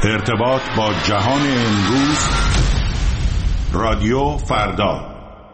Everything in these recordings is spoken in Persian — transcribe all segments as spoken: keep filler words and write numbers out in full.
ارتباط با جهان امروز، رادیو فردا.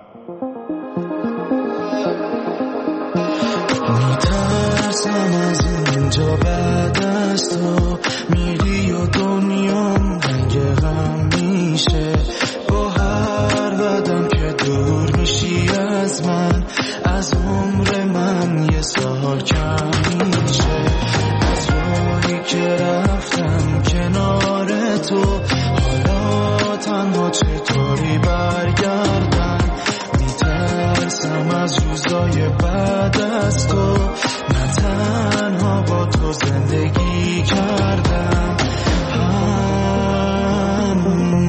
میترسم از اینجا بعد از تو میری و دنیام رنگ غم میشه، با هر قدم که دور میشی از من، از عمر من یه سال کم میشه. از راهی که رفتم کنار تو، حالا تنها چطوری برگردم؟ میترسم از روزای بعد از تو، نه تنها با تو زندگی کردم. هم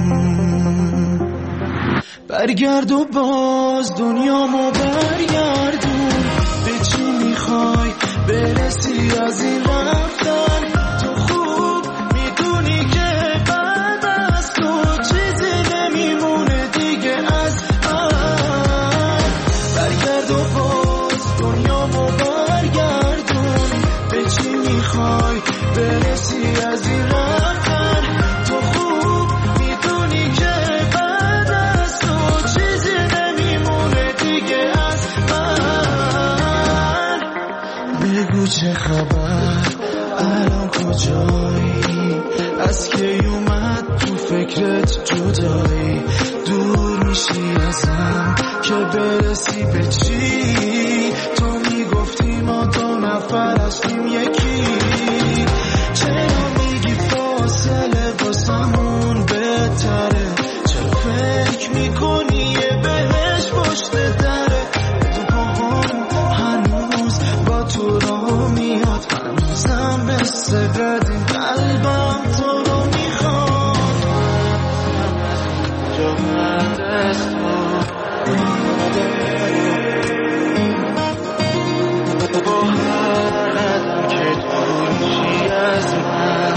برگرد و باز دنیامو برگردون، به چی میخوای برسی از این رفتن؟ تو خوب میدونی که بعد از تو چیزی نمیمونه دیگه از من. برگرد و باز دنیامو برگردون، به چی میخوای برسی از این رفتن؟ تو خوب میدونی که بعد از تو چیزی نمیمونه دیگه از من. بگو چه خبر، الان کجایی؟ از کی اومد تو فکرت جدایی؟ دور میشی ازم که برسی به چی؟ تو میگفتی ما دو نفر هستیم یکی، چرا میگی فاصله واسمون بهتره؟ چرا فکر میکنی یه بهش پشت دره؟ تو پاهم هنوز با تو را میاد، هنوزم مثل قدیم قلبم تو رو میخواد. جا بعد از تو با هر قدم که دور میشی از من،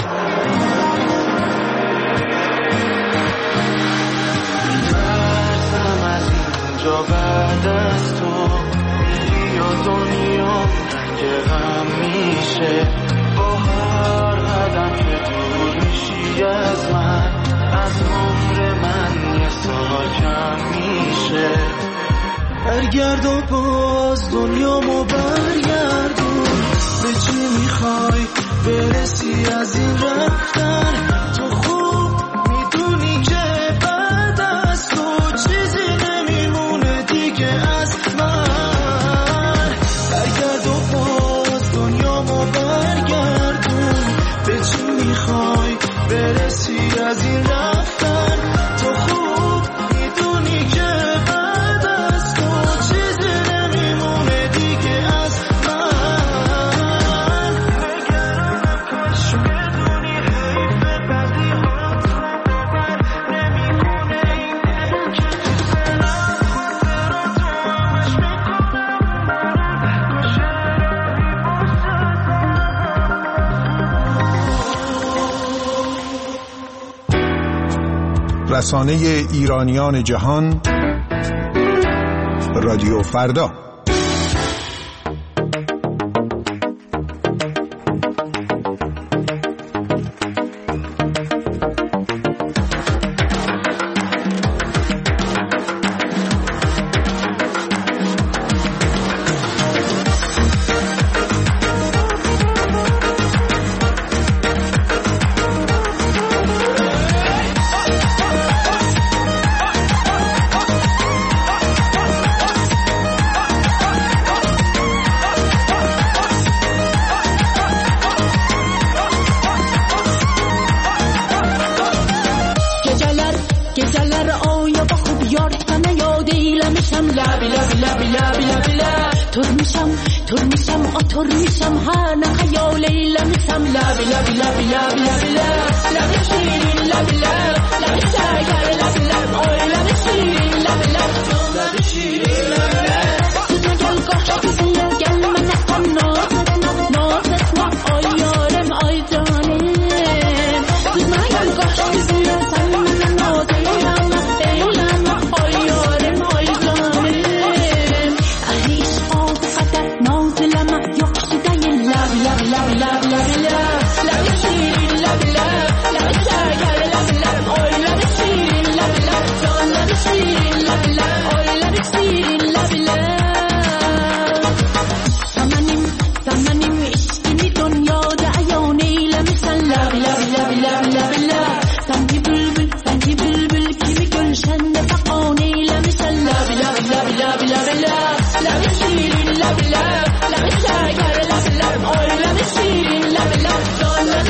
میترسم از اینجا بعد از تو میری و دنیا رنگ غم میشه، با هر قدم که دور میشی از من، از عمر من یه سال کم میشه. برگرد و باز دنیامو برگردون، به چی میخوای برسی از این رفتن؟ تو خوب میدونی که بعد از تو چیزی نمیمونه دیگه از من. برگرد و باز دنیامو برگردون، به چی میخوای برسی از این رفتن؟ تو خوب میدونی که بعد از تو چیزی نمیمونه دیگه از من. نگرانم کاش بدونی حیفه بدی ها بر نمیکنه این دل که تو سرم خاطرات رو همش میکنم گوشه رسانه ایرانیان جهان، رادیو فردا. love, love, love, love, love, love, love, love, love, love, love, love,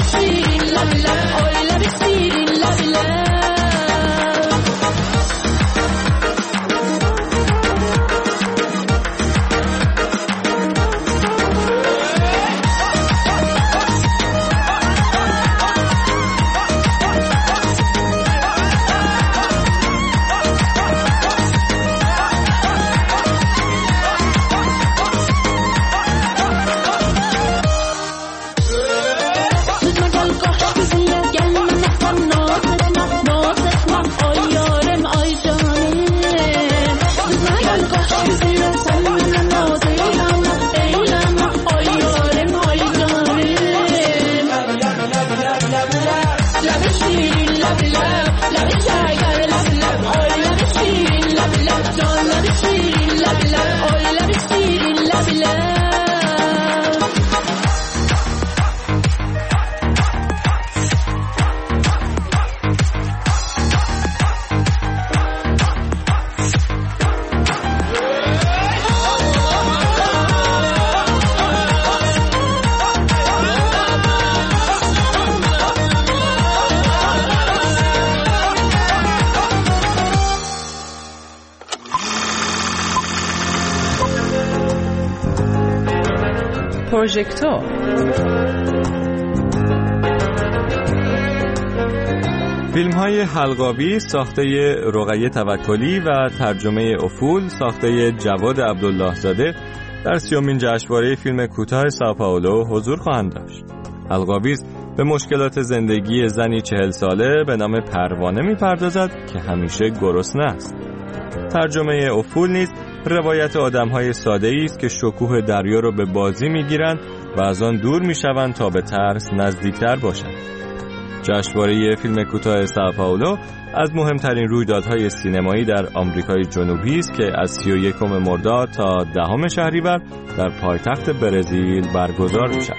پروژکتور. فیلم‌های حلقاوی ساخته رقیه توکلی و ترجمه افول ساخته جواد عبدالله زاده در سیومین جشنواره فیلم کوتاه سائوپائولو حضور خواهند داشت. حلقاوی به مشکلات زندگی زنی چهل ساله به نام پروانه می‌پردازد که همیشه گرسنه است. ترجمه افول نیز روایت آدم‌های ساده‌ای است که شکوه دریا را به بازی می‌گیرند و از آن دور می‌شوند تا به ترس نزدیکتر باشند. جشنواره فیلم کوتاه سائوپائولو از مهمترین رویدادهای سینمایی در آمریکای جنوبی است که از سی و یکم مرداد تا دهم شهریور در پایتخت برزیل برگزار می‌شود.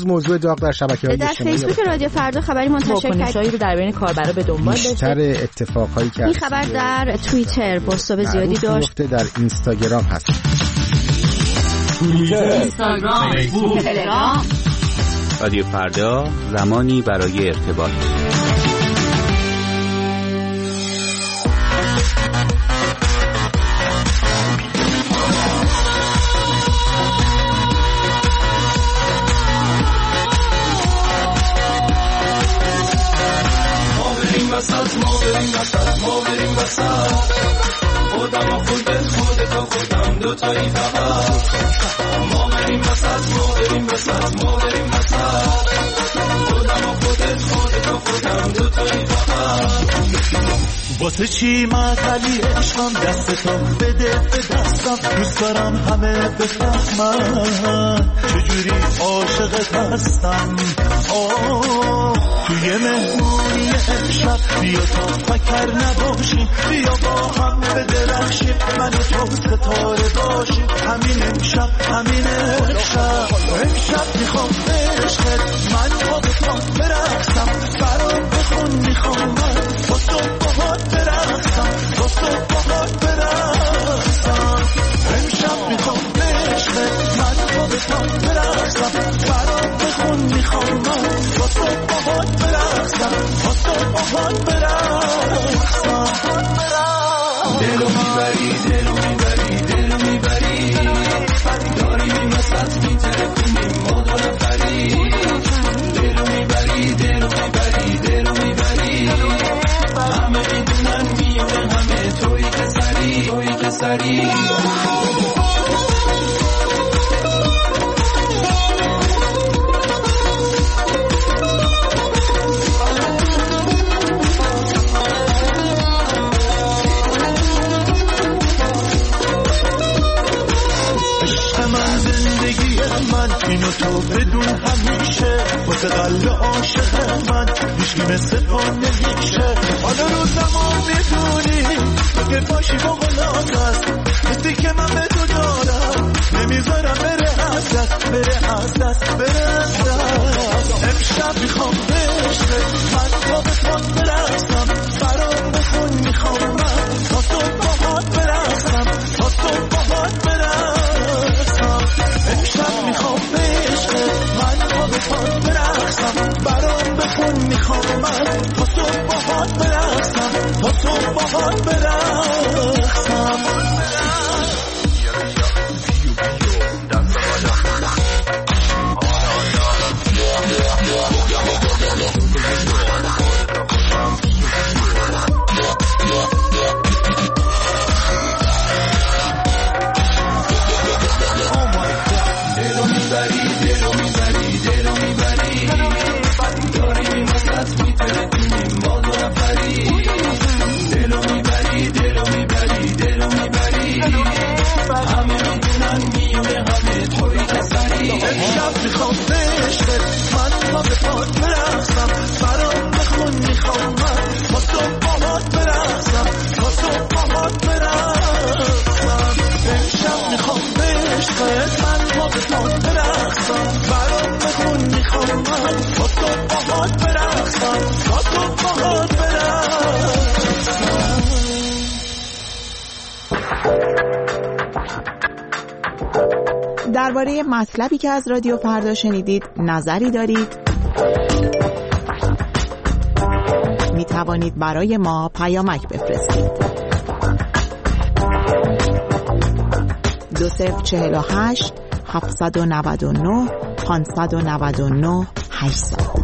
امروز موضوع داغ در شبکه‌های اجتماعی در فیسبوک رادیو فردا خبری منتشر کرد رو در بین کاربرا به دنبال داشت. بیشتر اتفاقهایی که این خبر در توییتر بازتاب زیادی داشت. در اینستاگرام هست. توییتر، اینستاگرام، فیسبوک، تلگرام. رادیو فردا، زمانی برای ارتباط. وسط ما بریم وسط ما بریم وسط خودم و خودت خودت و خودم دوتایی فقط ما بریم وسط ما بریم وسط ما بریم وسط خودم و خودت خودت و خودم دوتایی فقط واسه چی معطلی عشقم دستتو بده به دستم دوست دارم همه بفهمن چجوری عاشقت هستم آه توی مهمونی امشب بیا تا فکر نباشیم بیا با هم بدرخشیم من و تو ستاره باشیم همین امشب همین امشب امشب میخوام عشقت من با بخوام برقصم برام بخون میخوام من با تو باهات برقصم با تو باهات برقصم امشب میخوام عشقت من با بخوام برقصم برام بخون میخوام من با تو باهات برقصم با تو باهات برقصم دلو میبری دلو میبری دلو میبری داری میمسط میترکونیم ما دو نفری دلو میبری دلو میبری دلو میبری همه میدونن میونه همه توی که سری توی که سری اینو تو بدون همیشه واسه قلب عاشق من هیچکی مثل تو نمیشه حالا رو زمان میدونی اگه باشی با غلات هست حسی که من به تو دارم نمیذارم بره از دست بره از دست بره از دست امشب میخوام بشه من با بخوام برقصم برام بخون میخوام من تا تو باهات برقصم تا تو باهات برقصم امشب میخوام عشق من با بخوام برقصم برام بخون میخوام من با تو باهات برقصم با تو باهات برقصم درباره مطلبی که از رادیو فردا شنیدید نظری دارید؟ می توانید برای ما پیامک بفرستید. دو صفر چهل و هشت هفتصد و نود و نه پانصد و نود و نه هشتصد.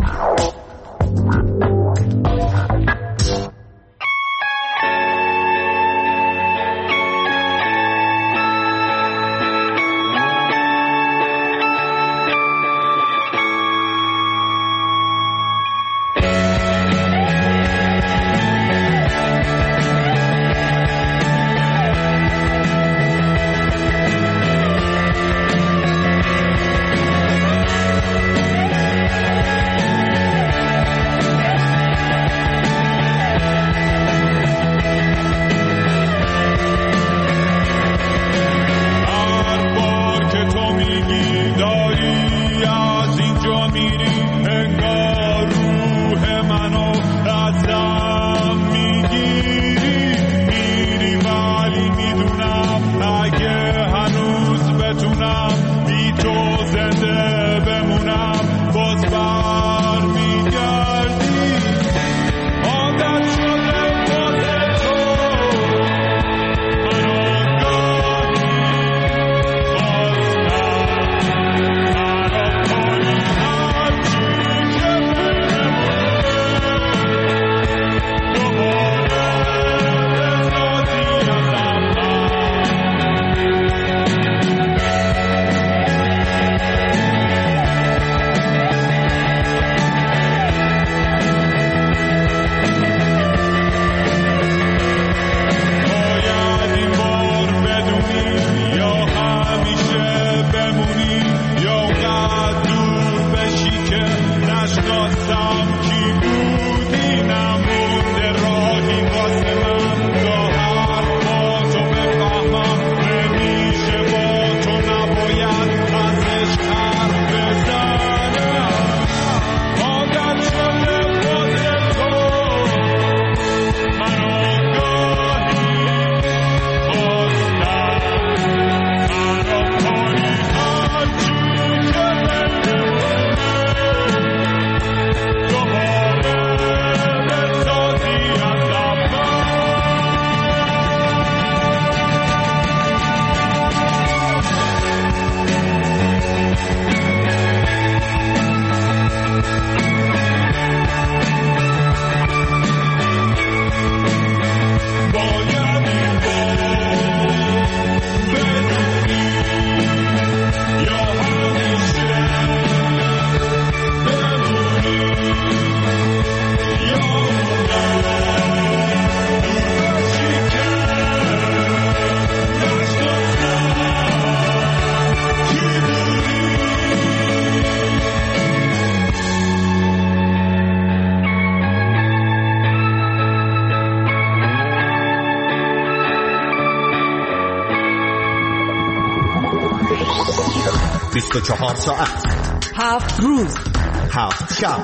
بیست و چهار ساعت، هفت روز، هفت شب،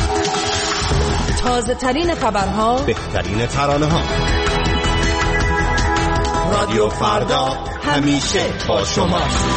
تازه ترین خبرها، بهترین ترانه ها. رادیو فردا همیشه با شما.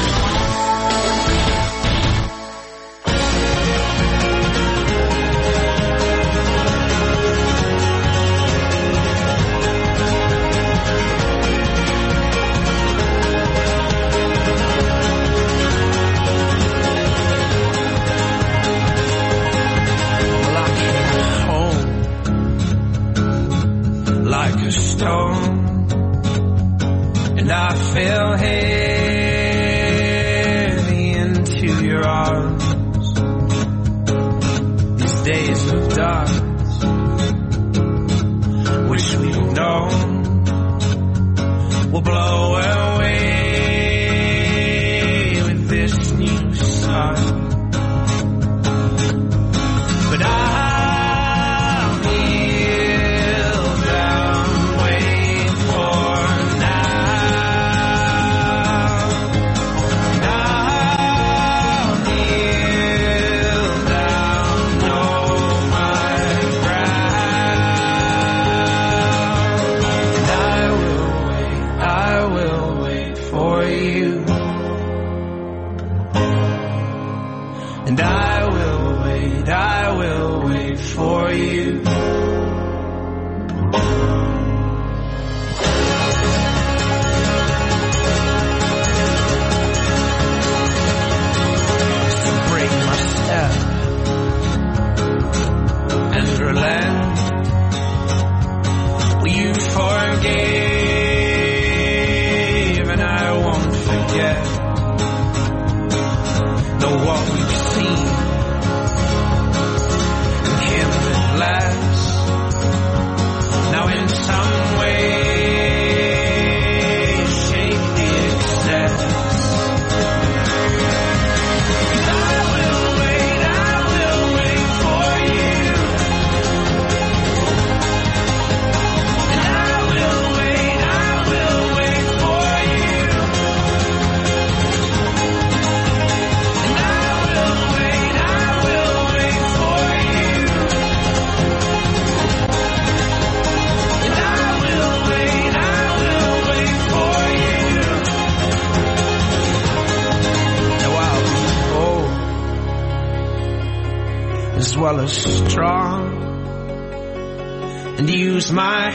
Strong and use my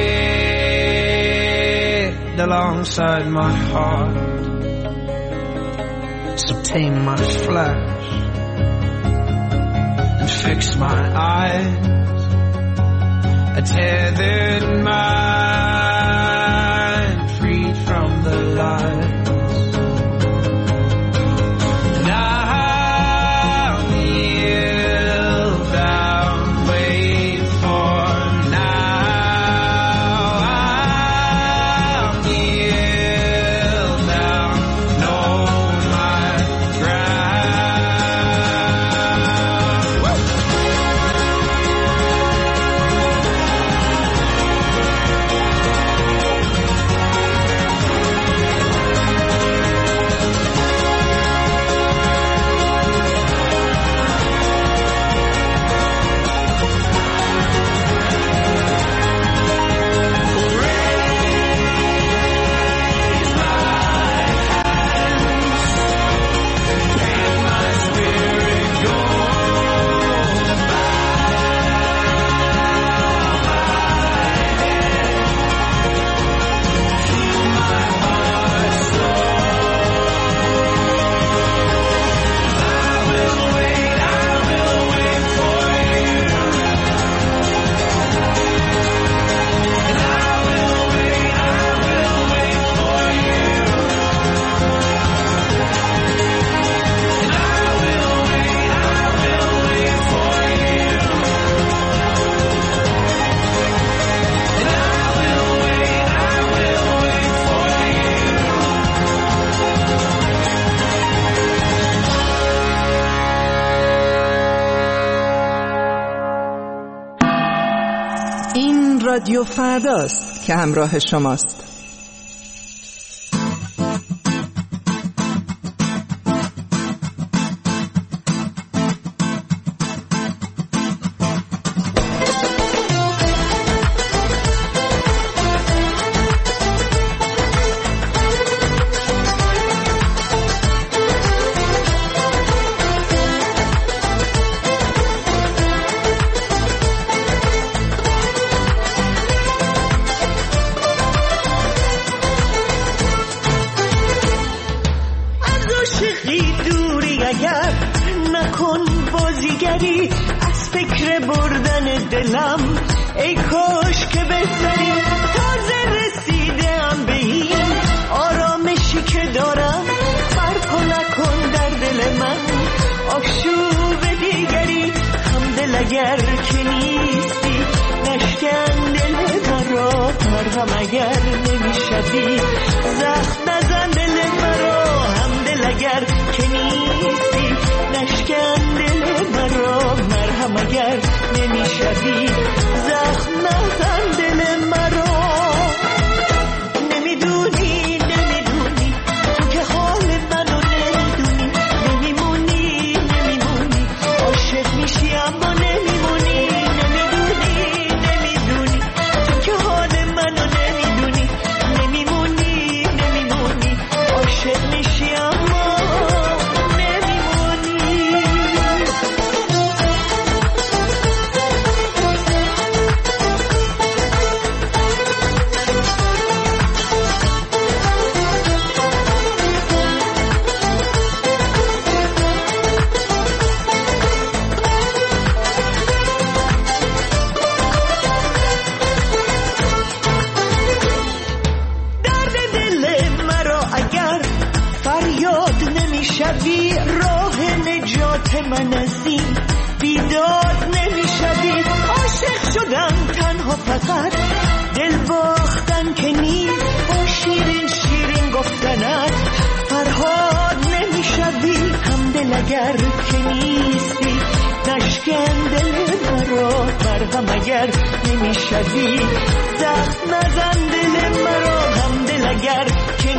head alongside my heart, so tame my flesh and fix my eyes, a tethered mind freed from the light. این رادیو فرداست که همراه شماست.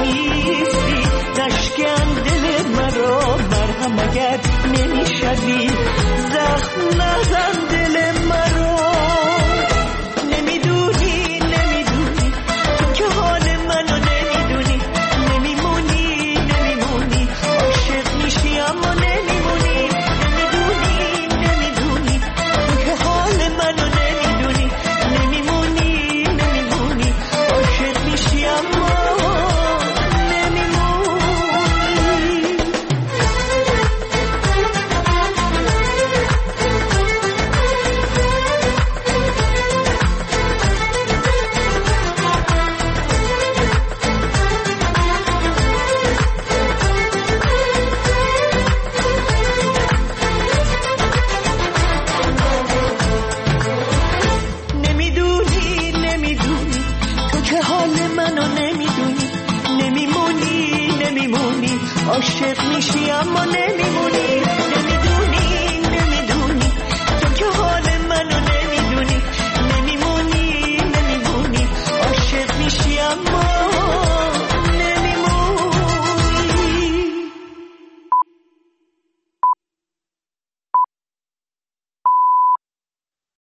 نمیشوی